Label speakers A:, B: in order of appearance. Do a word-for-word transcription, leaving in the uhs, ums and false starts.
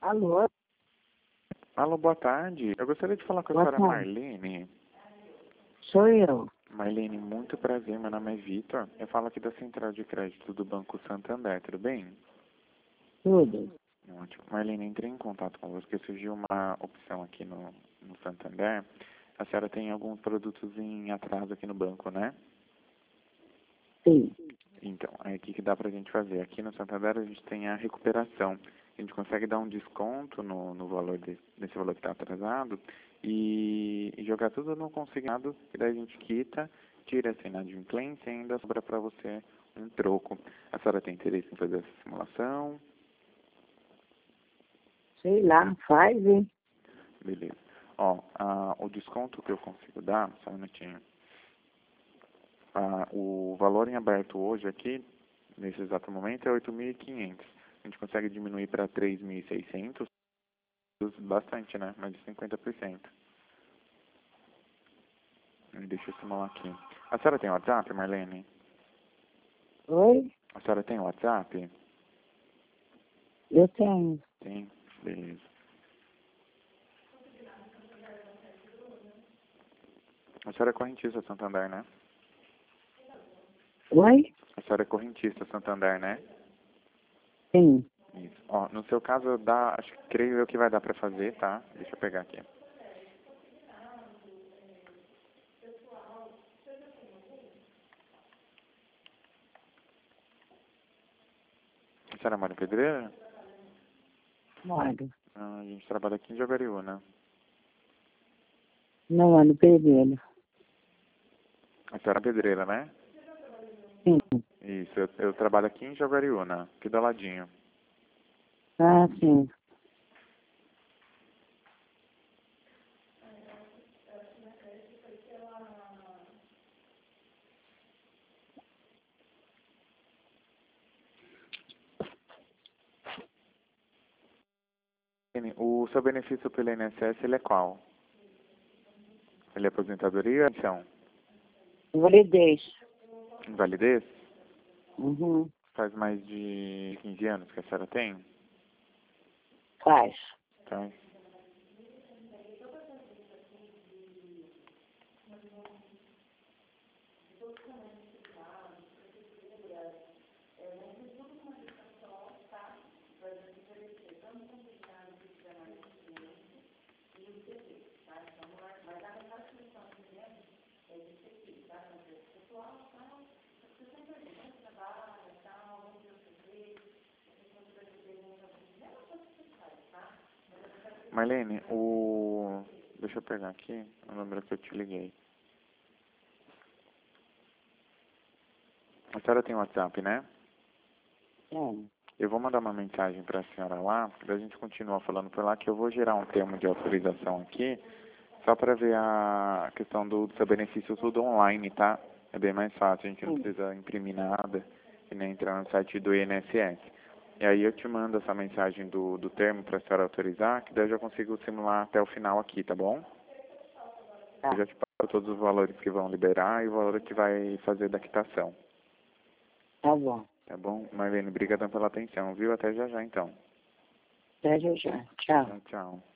A: Alô?
B: Alô, boa tarde. Eu gostaria de falar com a
A: Boa
B: senhora
A: tarde.
B: Marlene.
A: Sou eu.
B: Marlene, muito prazer. Meu nome é Vitor. Eu falo aqui da Central de Crédito do Banco Santander, tudo bem?
A: Tudo.
B: Ótimo. Marlene, entrei em contato com você porque surgiu uma opção aqui no, no Santander. A senhora tem alguns produtos em atraso aqui no banco, né?
A: Sim.
B: Então, aí o que, que dá pra gente fazer? Aqui no Santander a gente tem a recuperação. A gente consegue dar um desconto no, no valor de, desse valor que está atrasado e, e jogar tudo no consignado, e daí a gente quita, tira essa inadimplência e ainda sobra para você um troco. A senhora tem interesse em fazer essa simulação?
A: Sei lá, faz, hein?
B: Beleza. Ó, a, o desconto que eu consigo dar, só um minutinho. Ah, o valor em aberto hoje aqui, nesse exato momento, é oito mil e quinhentos. A gente consegue diminuir para três mil e seiscentos, bastante, né? Mais de cinquenta por cento. Deixa eu simular aqui. A senhora tem WhatsApp, Marlene?
A: Oi?
B: A senhora tem WhatsApp?
A: Eu tenho.
B: Tem? Beleza. A senhora é correntista Santander, né?
A: Oi?
B: A senhora é correntista Santander, né?
A: Sim.
B: Isso. Ó, no seu caso, dá, acho que creio eu que vai dar pra fazer, tá? Deixa eu pegar aqui. A senhora mora em Pedreira?
A: Moro.
B: Ah, a gente trabalha aqui em Jaguariúna.
A: No ano Pereira.
B: A senhora é Pedreira, né?
A: Sim.
B: Isso, eu, eu trabalho aqui em Jaguariúna, aqui do ladinho.
A: Ah, sim.
B: O seu benefício pelo I N S S, ele é qual? Ele é aposentadoria ou pensão?
A: Validez.
B: Invalidez?
A: Uhum.
B: Faz mais de quinze anos que a senhora tem?
A: Faz.
B: Tá. Marlene, o... Deixa eu pegar aqui o número que eu te liguei. A senhora tem WhatsApp, né?
A: Tem.
B: Eu vou mandar uma mensagem para a senhora lá, daí a gente continua falando por lá, que eu vou gerar um termo de autorização aqui, só para ver a questão do, do seu benefício tudo online, tá? É bem mais fácil, a gente não
A: Sim.
B: precisa imprimir nada e nem entrar no site do I N S S. E aí eu te mando essa mensagem do, do termo para a senhora autorizar, que daí eu já consigo simular até o final aqui, tá bom?
A: Tá.
B: Eu já te passo todos os valores que vão liberar e o valor que vai fazer da quitação.
A: Tá bom.
B: Tá bom? Marlene, obrigadão pela atenção, viu? Até já já, então.
A: Até já já. Tchau.
B: Tchau, tchau.